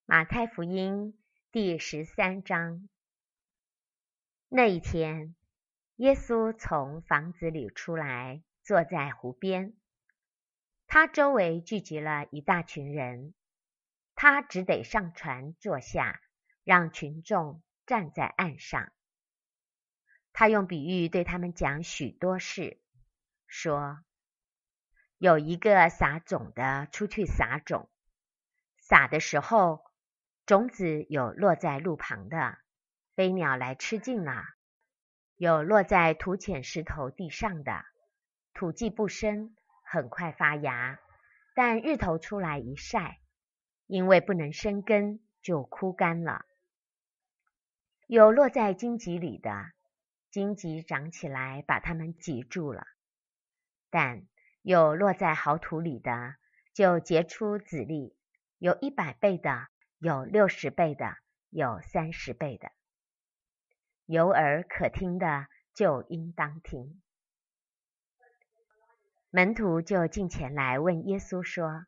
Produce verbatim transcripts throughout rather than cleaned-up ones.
马太福音第十三章。那一天，耶稣从房子里出来，坐在湖边。他周围聚集了一大群人，他只得上船坐下，让群众站在岸上。他用比喻对他们讲许多事，说：有一个撒种的出去撒种，撒的时候，种子有落在路旁的，飞鸟来吃尽了；有落在土浅石头地上的，土既不深，很快发芽，但日头出来一晒，因为不能生根，就枯干了。有落在荆棘里的，荆棘长起来把它们挤住了；但有落在好土里的，就结出籽粒，有一百倍的，有六十倍的，有三十倍的。有耳可听的，就应当听。门徒就近前来问耶稣说：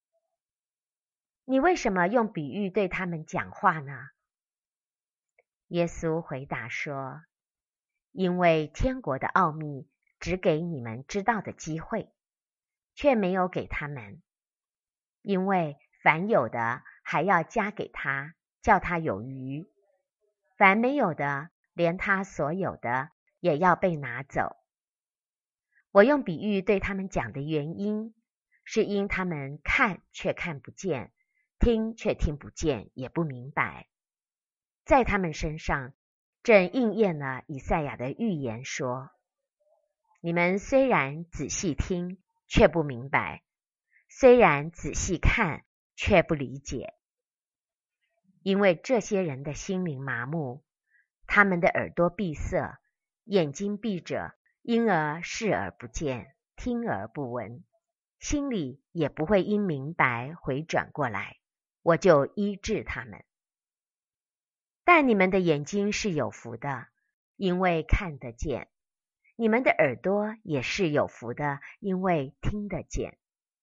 你为什么用比喻对他们讲话呢？耶稣回答说：因为天国的奥秘只给你们知道的机会，却没有给他们。因为凡有的还要加给他，叫他有余；凡没有的，连他所有的也要被拿走。我用比喻对他们讲的原因，是因他们看却看不见，听却听不见，也不明白。在他们身上正应验了以赛亚的预言说：你们虽然仔细听，却不明白；虽然仔细看，却不理解。因为这些人的心灵麻木，他们的耳朵闭塞，眼睛闭着，因而视而不见，听而不闻，心里也不会因明白回转过来，我就医治他们。但你们的眼睛是有福的，因为看得见；你们的耳朵也是有福的，因为听得见。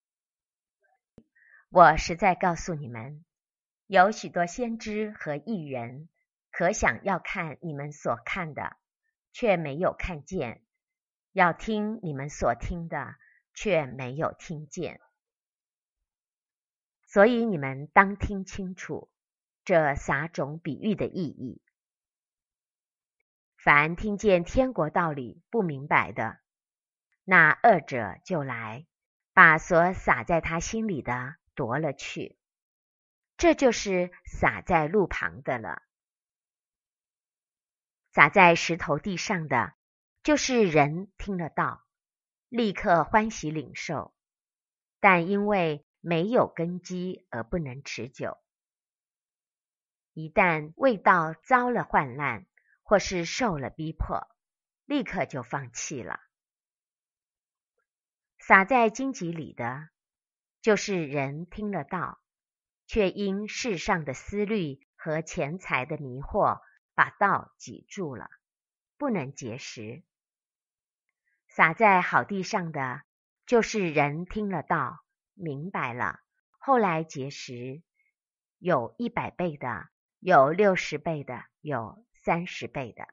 我实在告诉你们，有许多先知和义人，可想要看你们所看的，却没有看见；要听你们所听的，却没有听见。所以你们当听清楚这撒种比喻的意义。凡听见天国道理不明白的，那恶者就来，把所撒在他心里的夺了去。这就是撒在路旁的了。撒在石头地上的，就是人听了道，立刻欢喜领受，但因为没有根基而不能持久。一旦为道遭了患难，或是受了逼迫，立刻就放弃了。撒在荆棘里的，就是人听了道，却因世上的思虑和钱财的迷惑，把道挤住了，不能结实。撒在好地上的，就是人听了道，明白了，后来结实，有一百倍的，有六十倍的，有三十倍的。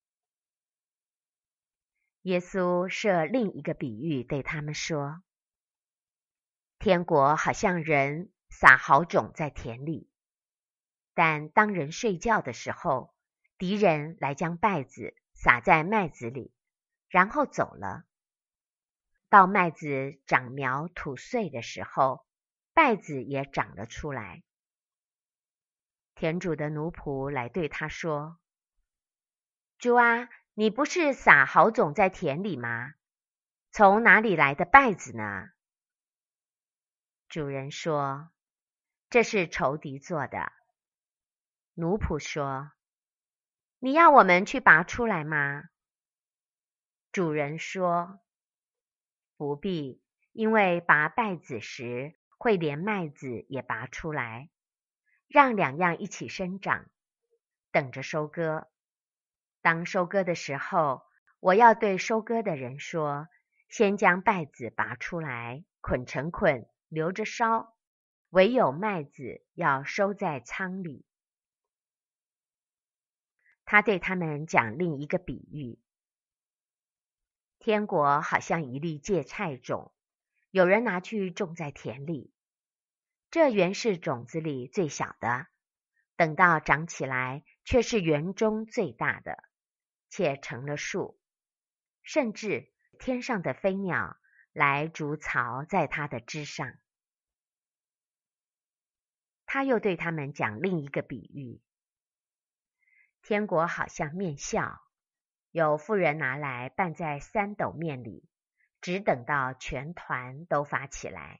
耶稣设另一个比喻对他们说：天国好像人撒好种在田里，但当人睡觉的时候，敌人来将稗子撒在麦子里，然后走了。到麦子长苗吐穗的时候，稗子也长了出来。田主的奴仆来对他说：主啊，你不是撒好种在田里吗？从哪里来的稗子呢？主人说：这是仇敌做的。奴仆说：你要我们去拔出来吗？主人说：不必，因为拔稗子时，会连麦子也拔出来，让两样一起生长，等着收割。当收割的时候，我要对收割的人说：先将稗子拔出来，捆成捆，留着烧； 唯有麦子要收在仓里。他对他们讲另一个比喻，天国好像一粒芥菜种，有人拿去种在田里。这原是种子里最小的，等到长起来，却是园中最大的，且成了树，甚至天上的飞鸟来筑巢在它的枝上。他又对他们讲另一个比喻，天国好像面笑，有妇人拿来拌在三斗面里，只等到全团都发起来。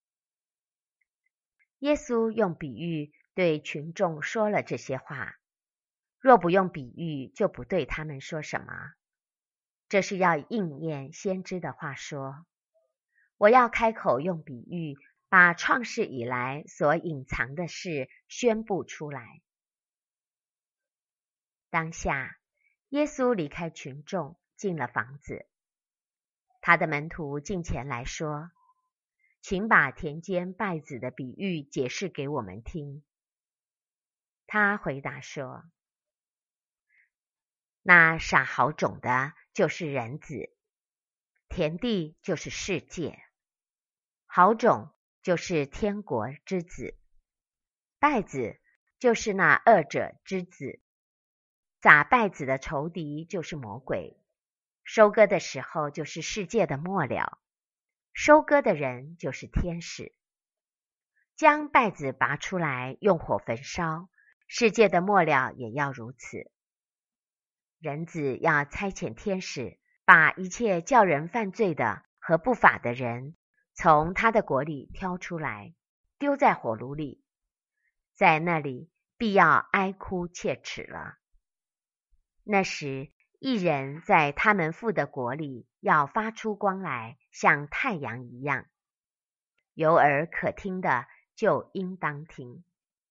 耶稣用比喻对群众说了这些话，若不用比喻，就不对他们说什么。这是要应验先知的话说，我要开口用比喻，把创世以来所隐藏的事宣布出来。当下，耶稣离开群众，进了房子。他的门徒近前来说，请把田间稗子的比喻解释给我们听。他回答说，那撒好种的就是人子，田地就是世界，好种就是天国之子，稗子就是那恶者之子。撒稗子的仇敌就是魔鬼，收割的时候就是世界的末了，收割的人就是天使。将稗子拔出来，用火焚烧，世界的末了也要如此。人子要差遣天使，把一切叫人犯罪的和不法的人，从他的国里挑出来，丢在火炉里，在那里必要哀哭切齿了。那时，一人在他们父的国里要发出光来，像太阳一样。有耳可听的，就应当听。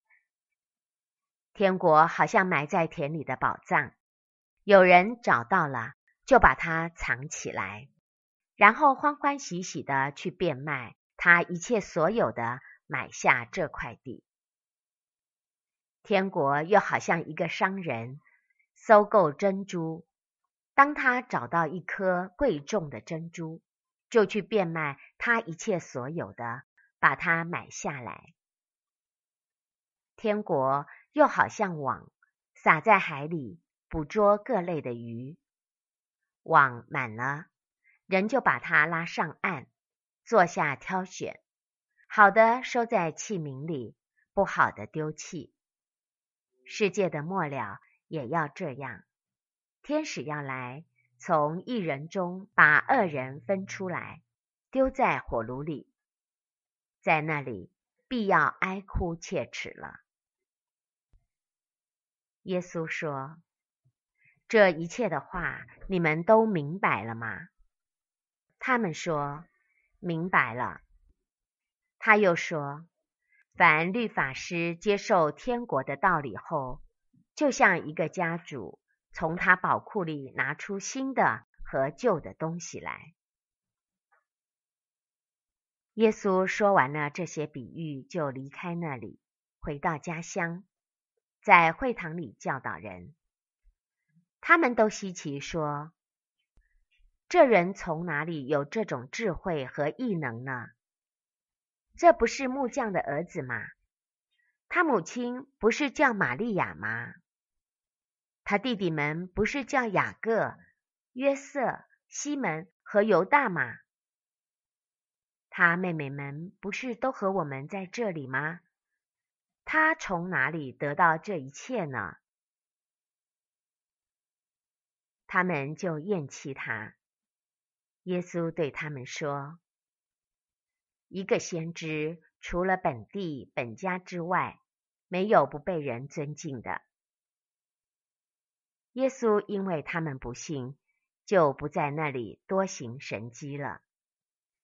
天国好像埋在田里的宝藏，有人找到了，就把它藏起来，然后欢欢喜喜的去变卖他一切所有的，买下这块地。天国又好像一个商人搜购珍珠，当他找到一颗贵重的珍珠，就去变卖他一切所有的，把它买下来。天国又好像网撒在海里，捕捉各类的鱼。网满了，人就把它拉上岸，坐下挑选，好的收在器皿里，不好的丢弃。世界的末了也要这样，天使要来，从一人中把恶人分出来，丢在火炉里，在那里必要哀哭切齿了。耶稣说，这一切的话你们都明白了吗？他们说，明白了。他又说，凡律法师接受天国的道理后，就像一个家主从他宝库里拿出新的和旧的东西来。耶稣说完了这些比喻，就离开那里，回到家乡，在会堂里教导人。他们都稀奇说，这人从哪里有这种智慧和异能呢？这不是木匠的儿子吗？他母亲不是叫玛利亚吗？他弟弟们不是叫雅各、约瑟、西门和犹大吗？他妹妹们不是都和我们在这里吗？他从哪里得到这一切呢？他们就厌弃他。耶稣对他们说，一个先知除了本地本家之外，没有不被人尊敬的。耶稣因为他们不信，就不在那里多行神迹了。